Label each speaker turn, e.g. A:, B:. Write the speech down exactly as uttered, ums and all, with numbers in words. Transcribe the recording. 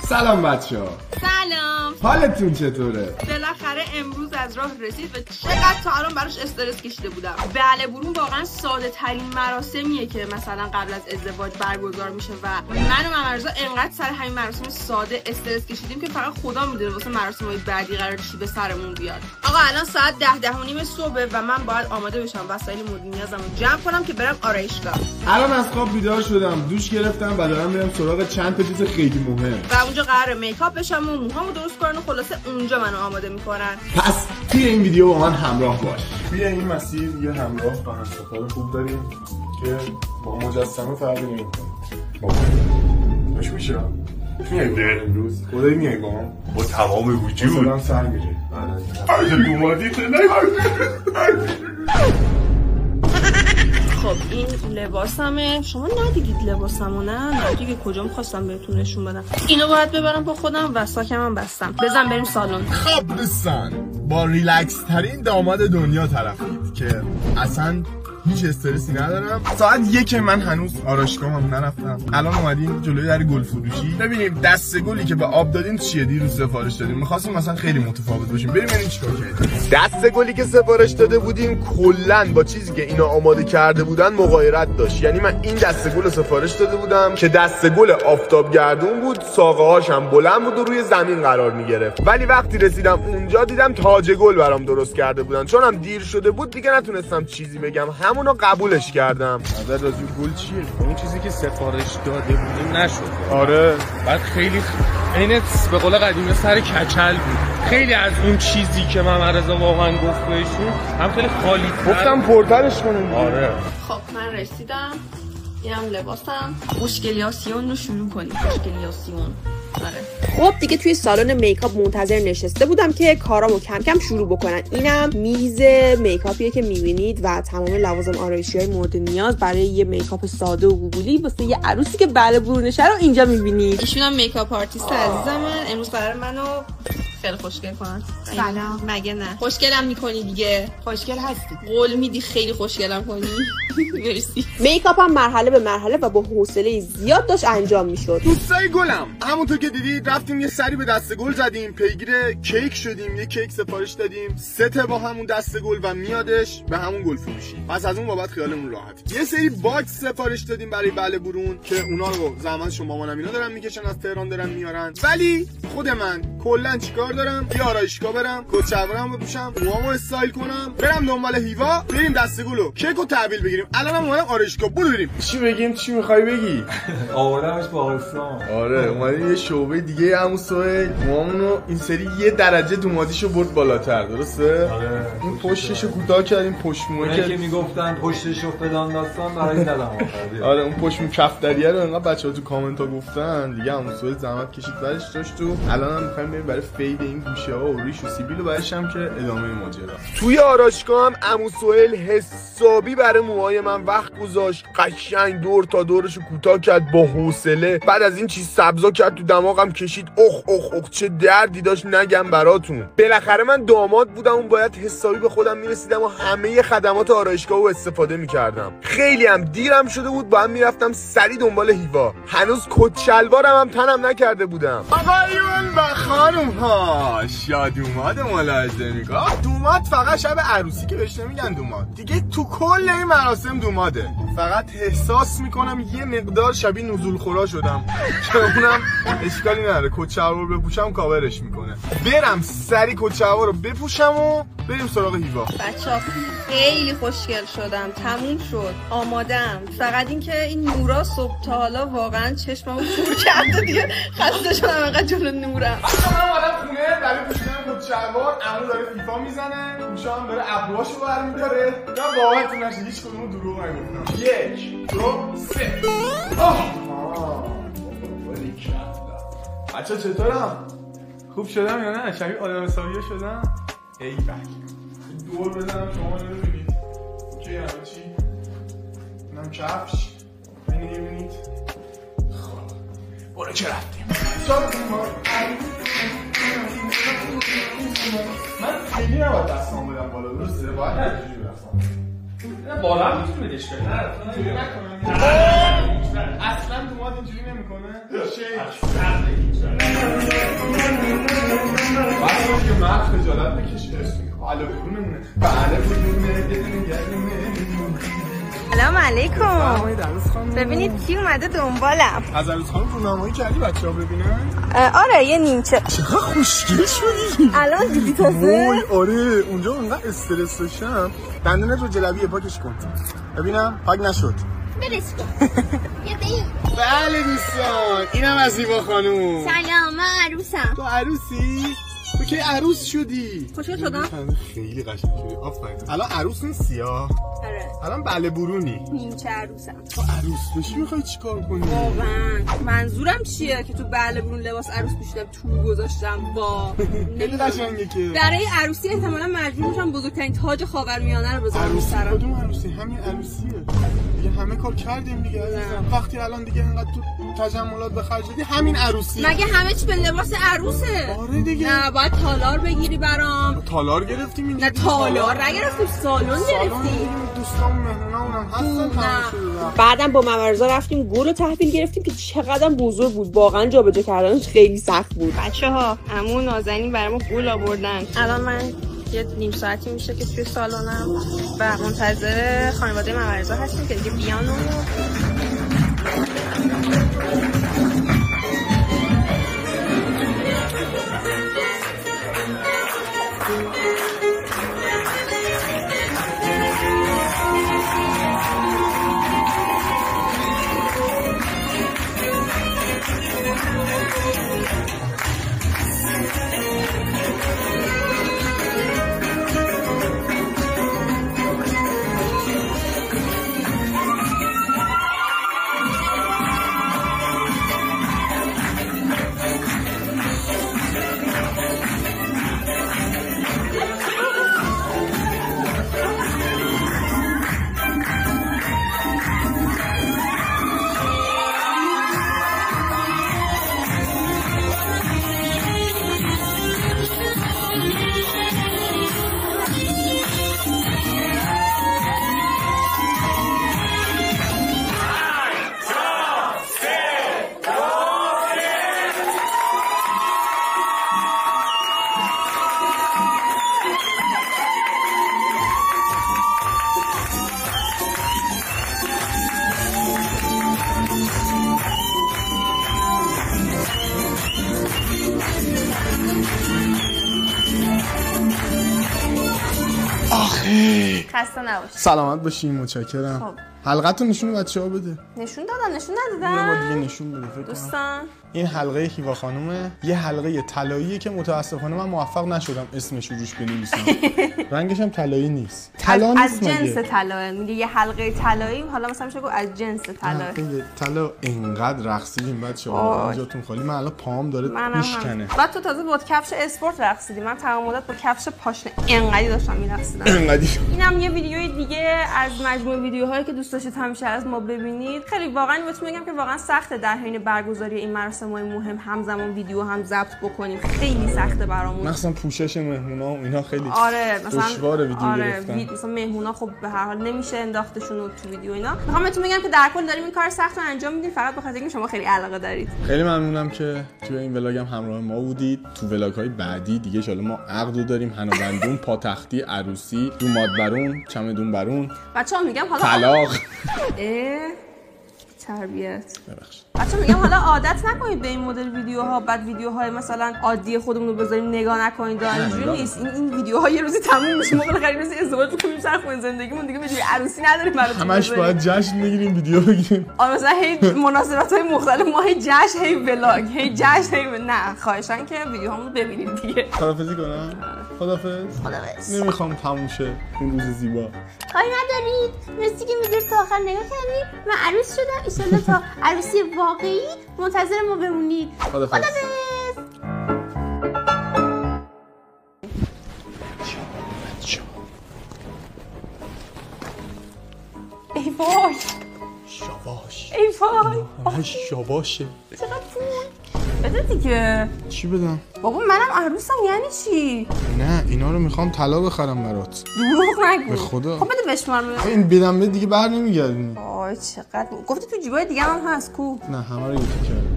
A: سلام بچه‌ها.
B: سلام.
A: حالتون چطوره؟
B: بالاخره امروز از راه رسید و چقدر تا الان براش استرس کشیده بودم. بله برون واقعا ساده ترین مراسمیه که مثلا قبل از ازدواج برگزار میشه و من و ممرزا انقدر سر همین مراسم ساده استرس کشیدیم که فقط خدا میدونه واسه مراسم‌های بعدی قرار چی به سرمون بیاد. آقا الان ساعت ده ده و نیم صبح و من باید آماده بشم وسایل مورد نیازمو جمع کنم که برم آرایشگاه.
A: الان از خواب بیدار شدم، دوش گرفتم و دارم میرم سراغ چند تا چیز خیلی مهم.
B: و اونجا قراره میکاپ بشم و موهامو درست کنن و خلاصه اونجا منو آماده میکنن.
A: پس توی این ویدیو با من همراه باش. توی این مسیر یه همراه با همسفر خوب داریم که با مجسمه فرقی نمی‌کنه. با خوش میشه. میای به امروز خدایی میای با من با تمام وجود مثلا سر میره. آره دومادی تو
B: خب این لباسمه. شما ندیدید لباسمو؟ نه نه دیگه کجا می‌خواستم بهتون نشون بدم. اینو باید ببرم با خودم و ساکم هم بستم. بزن بریم سالن.
A: خب دوستان با ریلکس ترین داماد دنیا طرفید که اصلا هیچ استرسی ندارم. ساعت یک من هنوز آرایشگاه هم نرفتم. الان اومدیم جلوی در گل فروشی ببینیم دسته گلی که به آب دادین چیه. دیروز سفارش دادیم می‌خواستیم مثلا خیلی متفاوت باشیم. بریم ببینیم چیکار کردیم. دسته گلی که سفارش داده بودیم کلاً با چیزی که اینا آماده کرده بودن مغایرت داشت. یعنی من این دسته گل سفارش داده بودم که دسته گل آفتاب گردون بود، ساقه‌هاش هم بلند بود و روی زمین قرار می‌گرفت. ولی وقتی رسیدم اونجا دیدم تاج گل برام درست کرده بودن. چون هم دیر شده بود دیگه نتونستم چیزی بگم. همونو قبولش کردم.
C: نظر راجع به گل چیه؟ اون چیزی که سفارش داده بودیم نشد.
A: آره.
C: بعد خیلی عین به قول قدیمی سر کچل بود. خیلی از اون چیزی که ممرزا واقعا گفت بهشون هم خیلی خالی تر.
A: گفتم پرترش کنیم.
C: آره.
B: خب من رسیدم. اینم لباسم. خوشگلیاسیون رو شروع کنیم. خوشگلیاسیون. آره. خب دیگه توی سالن میکاپ منتظر نشسته بودم که کارامو کم کم شروع بکنن. اینم میز میکاپیه که میبینید و تمام لوازم آرایشی‌های مورد نیاز برای یه میکاپ ساده و گوگلی واسه یه عروسی که بله برونشه رو اینجا میبینید. ایشونم میکاپ آرتیست عزیزم من. امروز قرار منو خیلی خوشگل کنن.
D: سلام.
B: مگه نه؟ خوشگلم میکنی دیگه.
D: خوشگل هستی.
B: قول میدی خیلی خوشگلم کنی. مرسی.
E: میکاپم مرحله به مرحله و با حوصله زیاد داشت انجام میشد.
A: دوستای گلم همونطور که دیدید رفتیم یه سری به دسته گل زدیم، پیگیر کیک شدیم، یه کیک سفارش دادیم، سه تا با همون دسته گل و میادش به همون گل فروشی. پس از اون بابت خیالمون راحت. یه سری باکس سفارش دادیم برای بله برون که اونا رو زحمت شما مامانم اینا دارن میکشن از تهران دارن میارن. ولی خود من کلا چیکار دارم؟ یه آرایشگاه برم، کت شلوارمو بپوشم، موامو استایل کنم، برم دنبال هیوا، بریم دسته گلو کیکو تحویل بگیریم. الانم اومدم آرایشگاه. برو بریم. چی بگیم؟ چی میخوای بگی؟
F: آوردمش با اسلام.
A: آره اومدیم یه شعبه دیگه همون سوهل موامونو این سری یه درجه دومادیشو برد بالاتر. درسته؟
F: آره.
A: این پشتشو کوتاه کردیم، پشت موه
F: که میگفتن پشتشو فلان داستان برای زدم آخردی.
A: آره اون پشت مو کفتریه رو انقدر بچه‌ها تو کامنت ها گفتن دیگه همون سوهل زحمت کشید برش داشت. تو الانم می‌خوایم بریم برای فید این گوشه ها و ریش و سیبیل و برش هم که ادامه ماجرا. توی آرایشگاه هم عمو سوهل حسابی برای موهای من وقت گذاشت، قشنگ دور تا دورشو کوتاه کرد با حوصله. بعد از این چیز سبزا کرد تو دماغم کشید. اخ اخ اخ چه دردی داشت نگم براتون. بالاخره من داماد بودم و باید حسابی به خودم میرسیدم و همه خدمات آرایشگاه رو استفاده میکردم. خیلی هم دیرم شده بود، با هم میرفتم سری دنبال هیوا. هنوز کت شلوارم هم تنم نکرده بودم. آقایون و خانم ها، شاد اومد ملاحظه میگه. دوماد فقط شب عروسی که بهش نمیگن دوماد دیگه، تو کل این مراسم دوماده. فقط احساس میکنم یه مقدار شبیه نزول خورا شدم که اونم اشکالی نداره، کت شلوار بپوشم کاورش میکنه. برم سری کت شلوار رو بپوشم و بریم سراغ هیوا.
B: بچه‌ها خیلی خوشگل شدم، تموم شد، آمادم. فقط اینکه این نورا صبح تا حالا واقعا چشممو کور کرده دیگه، خسته شدم انقدر جلو نورم.
A: من اومدم خونه برای پوشیدن کت شلوار، عمو داره فیفا میزنه، گوشام داره ابروهاشو برمی‌داره. من باورتون نشه هیچ کدومو دروغ نگفتم. یک دو سه. آه ولی کلا بچه‌ها چطورم؟ خوب شدم یا نه؟ شبیه آدم حسابیه شدم؟ ای بک دور بزنم شما رو ببینید. اوکی همه چی؟ اینم کفش اینو ببینید. خب برو چه رفتیم؟ چرا ما من خیلی نباید دستان بدم بالا. درسته؟ باید نجوری دستان نه بالا هم میتونی بدش کنی. نه اینجوری نکنم. اصلا دوماد اینجوری نمیکنه. شیک مرد خجالت بکشه حالا برونمونه بله برونه
D: سلام علیکم. ببینید کی اومده دنبالم.
A: از عروس خانم رونمایی کردی بچه‌ها ببینن؟
D: آره یه نیمچه.
A: چقدر خوشگل شدی.
D: الان دیدی تازه؟
A: وای آره اونجا اونقدر استرس داشتم. دندونت رو جلبیه پاکش کن. ببینم پاک نشد.
D: برش کن. یه دیم.
A: بله دوستان اینم از زیبا خانوم.
D: سلام من عروسم.
A: تو عروسی؟ تو که عروس شدی؟
D: خوشحال شدم.
A: خیلی قشنگ شدی. آفرین. الان عروس نیستی ها؟
D: آره.
A: الان بله برونی.
D: نیمچه عروسم.
A: تو عروس بشی میخوای چیکار کنی؟
D: واقعا منظورم چیه که تو بله برون لباس عروس پوشیدم تو گذاشتم با
A: خیلی قشنگه که
D: برای عروسی احتمالاً مجبور میشم بزرگترین تاج خاورمیانه رو بذارم
A: عروسی
D: سرم.
A: کدوم عروسی؟ همین عروسیه دیگه. همه کار کردیم دیگه عزیزم. وقتی الان دیگه انقدر تو تجملات به خرج دادی همین عروسی.
D: مگه همه چی به لباس عروسه؟
A: آره دیگه.
D: نه باید تالار بگیری برام.
A: تالار گرفتیم اینجا.
D: نه تالار نگرفتیم سالن گرفتیم.
A: دوستان مهمونا اونم هستن تمام شده.
E: بعدم با ممرزا رفتیم گل رو تحویل گرفتیم که چقدر بزرگ بود. واقعا جابجا کردنش خیلی سخت بود.
B: بچه‌ها عمو نازنین برام گل آوردن. الان من یه نیم ساعتی میشه که توی سالنم و منتظر خانواده ممرزا هستیم که دیگه بیان و
A: آخه
B: خسته نباش.
A: سلامت باشین متشکرم.
B: خب.
A: حلقتون نشون بچه‌ها بده.
B: نشون دادن نشون
A: یه بار
B: ندادن
A: دیگه نشون بده فکر کنم.
B: دوستان.
A: این حلقه هیوا خانومه. یه حلقه طلاییه که متاسفانه من موفق نشدم اسمش رو روش بنویسم. رنگش هم طلایی نیست. طلا
B: از
A: نیست
B: جنس
A: مگه؟
B: طلاه میگه یه حلقه طلایی. حالا مثلا میشه گفت از جنس طلاه.
A: حلقه طلا. اینقدر رقصیدیم بچه‌ها اینجاتون خالی. من الان پام داره میشکنه.
B: بعد تو تازه با کفش اسپورت رقصیدی. من تمام مدت با کفش پاشنه اینقدی داشتم میرقصیدم.
A: اینقدی.
B: اینم یه ویدیوی دیگه از مجموعه ویدیوهایی که دوست داشتید همیشه از ما ببینید. خیلی واقعا بهتون میگم که واقعا سخته در حین برگزاری این مراسم‌های مهم همزمان ویدیو هم ضبط بکنیم. خیلی سخته برامون.
A: مثلا پوشش مهمونا و اینا خیلی
B: آره مثلا
A: دشوار ویدیو
B: آره
A: گرفتن.
B: وید... مثلا مهمونا خب به هر حال نمیشه انداختشون تو ویدیو اینا. میخوام بهتون بگم که در کل داریم این کار سخت رو انجام میدیم فقط به خاطر اینکه شما خیلی علاقه دارید.
A: خیلی ممنونم که توی این ولاگم همراه ما بودید. تو ولاگ‌های بعدی دیگه ان شاءالله ما عقدو داریم، هنابندون، پاتختی، عروسی، دوماد برون، چمدون برون،
B: بچه‌ها میگم حالا
A: طلاق.
B: اه تربیت.
A: ببخشید.
B: بچه‌ها میگم حالا عادت نکنید به این مدل ویدیوها. بعد ویدیوهای مثلا عادی خودمون رو بذاریم نگاه نکنید. اینجوری نیست. این این ویدیوها یه روزی تموم میشه. ما بالاخره روزی ازدواج می‌کنیم سر خون زندگیمون دیگه ویدیو عروسی نداریم براتون.
A: همش باید جشن بگیریم ویدیو بگیریم.
B: آره مثلا هی مناسبت‌های مختلف ما هی جشن هی ولاگ هی جشن هی نه خواهشاً که ویدیوهامون ببینید دیگه.
A: خدافظی کنم. خدافظ.
B: خدافظ.
A: نمیخوام تموم شه این روز زیبا.
D: کاری ندارید. مرسی که ویدیو تا آخر نگاه کردید. من عروس شدم. ان تا عروسی واقعی منتظر ما بمونید.
A: خدافظ.
D: خدافظ.
B: ای وای
A: شاباش.
B: ای وای
A: همش شاباشه.
B: چقدر پول بده دیگه.
A: چی بدم؟
B: بابا منم عروسم یعنی چی؟
A: نه اینا رو میخوام طلا بخرم برات.
B: دروغ نگو.
A: به خدا.
B: خب بده بشمار بده.
A: این بدم به دیگه بر نمیگردونی.
B: آی چقدر گفتی تو جیبای دیگه هم هست کو.
A: نه همه رو یکی کردم.